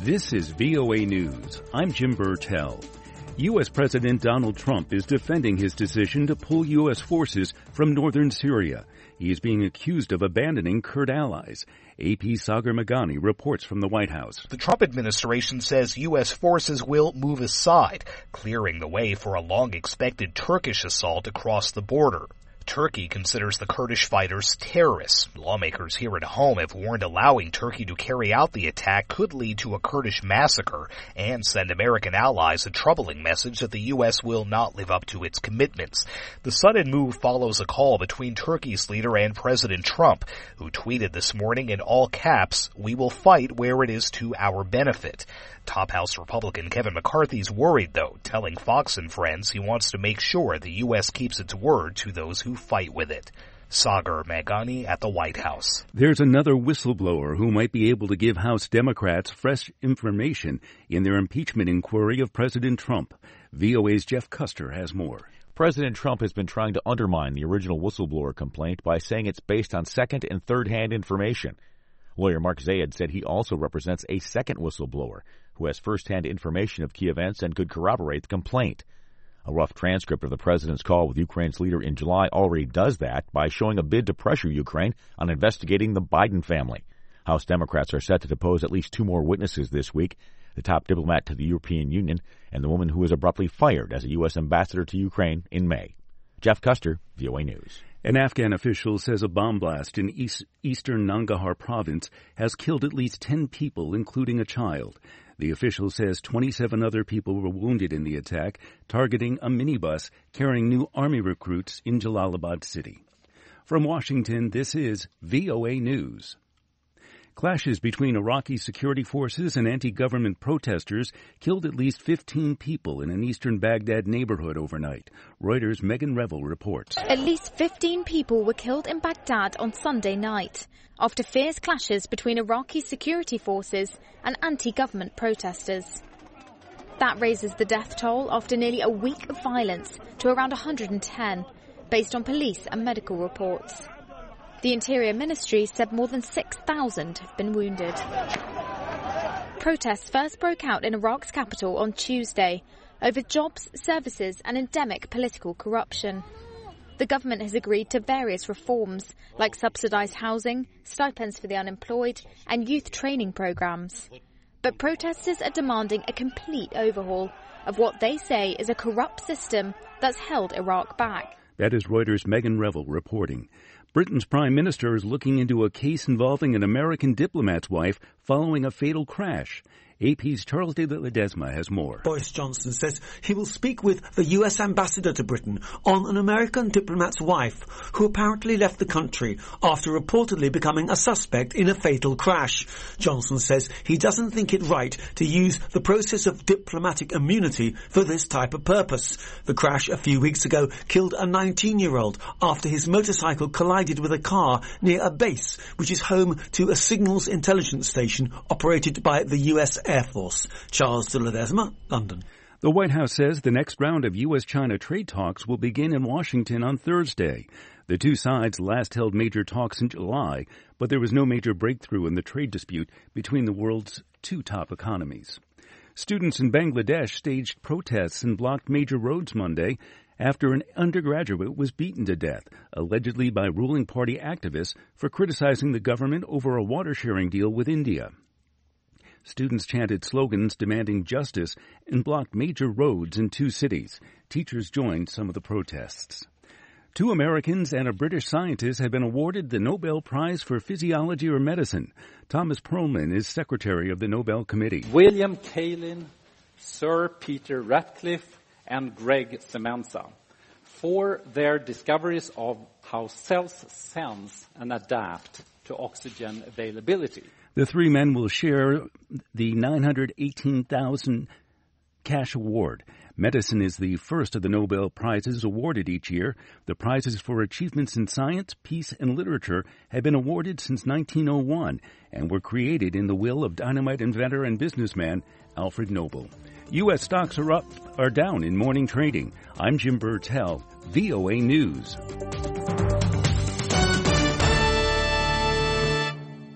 This is VOA News. I'm Jim Burtell. U.S. President Donald Trump is defending his decision to pull U.S. forces from northern Syria. He is being accused of abandoning Kurd allies. AP Sagar Meghani reports from the White House. The Trump administration says U.S. forces will move aside, clearing the way for a long-expected Turkish assault across the border. Turkey considers the Kurdish fighters terrorists. Lawmakers here at home have warned allowing Turkey to carry out the attack could lead to a Kurdish massacre and send American allies a troubling message that the U.S. will not live up to its commitments. The sudden move follows a call between Turkey's leader and President Trump, who tweeted this morning in all caps, "We will fight where it is to our benefit." Top House Republican Kevin McCarthy's worried, though, telling Fox and Friends he wants to make sure the U.S. keeps its word to those who fight with it. Sagar Meghani at the White House. There's another whistleblower who might be able to give House Democrats fresh information in their impeachment inquiry of President Trump. VOA's Jeff Custer has more. President Trump has been trying to undermine the original whistleblower complaint by saying it's based on second- and third-hand information. Lawyer Mark Zaid said he also represents a second whistleblower who has first-hand information of key events and could corroborate the complaint. A rough transcript of the president's call with Ukraine's leader in July already does that by showing a bid to pressure Ukraine on investigating the Biden family. House Democrats are set to depose at least two more witnesses this week, the top diplomat to the European Union and the woman who was abruptly fired as a U.S. ambassador to Ukraine in May. Jeff Custer, VOA News. An Afghan official says a bomb blast in eastern Nangarhar province has killed at least 10 people, including a child. The official says 27 other people were wounded in the attack, targeting a minibus carrying new Army recruits in Jalalabad city. From Washington, this is VOA News. Clashes between Iraqi security forces and anti-government protesters killed at least 15 people in an eastern Baghdad neighborhood overnight. Reuters' Megan Revel reports. At least 15 people were killed in Baghdad on Sunday night after fierce clashes between Iraqi security forces and anti-government protesters. That raises the death toll after nearly a week of violence to around 110, based on police and medical reports. The Interior Ministry said more than 6,000 have been wounded. Protests first broke out in Iraq's capital on Tuesday over jobs, services and endemic political corruption. The government has agreed to various reforms like subsidised housing, stipends for the unemployed and youth training programmes. But protesters are demanding a complete overhaul of what they say is a corrupt system that's held Iraq back. That is Reuters' Megan Revel reporting. Britain's Prime Minister is looking into a case involving an American diplomat's wife following a fatal crash. AP's Charles de Ledesma has more. Boris Johnson says he will speak with the U.S. ambassador to Britain on an American diplomat's wife who apparently left the country after reportedly becoming a suspect in a fatal crash. Johnson says he doesn't think it right to use the process of diplomatic immunity for this type of purpose. The crash a few weeks ago killed a 19-year-old after his motorcycle collided with a car near a base which is home to a signals intelligence station operated by the U.S. Air Force. Charles de Ledesma, London. The White House says the next round of U.S.-China trade talks will begin in Washington on Thursday. The two sides last held major talks in July, but there was no major breakthrough in the trade dispute between the world's two top economies. Students in Bangladesh staged protests and blocked major roads Monday after an undergraduate was beaten to death, allegedly by ruling party activists for criticizing the government over a water-sharing deal with India. Students chanted slogans demanding justice and blocked major roads in two cities. Teachers joined some of the protests. 2 Americans and a British scientist have been awarded the Nobel Prize for Physiology or Medicine. Thomas Perlman is secretary of the Nobel Committee. William Kaelin, Sir Peter Ratcliffe, and Greg Semenza for their discoveries of how cells sense and adapt to oxygen availability. The 3 men will share the $918,000 cash award. Medicine is the first of the Nobel Prizes awarded each year. The prizes for achievements in science, peace, and literature have been awarded since 1901 and were created in the will of dynamite inventor and businessman Alfred Nobel. U.S. stocks are down in morning trading. I'm Jim Burtell, VOA News.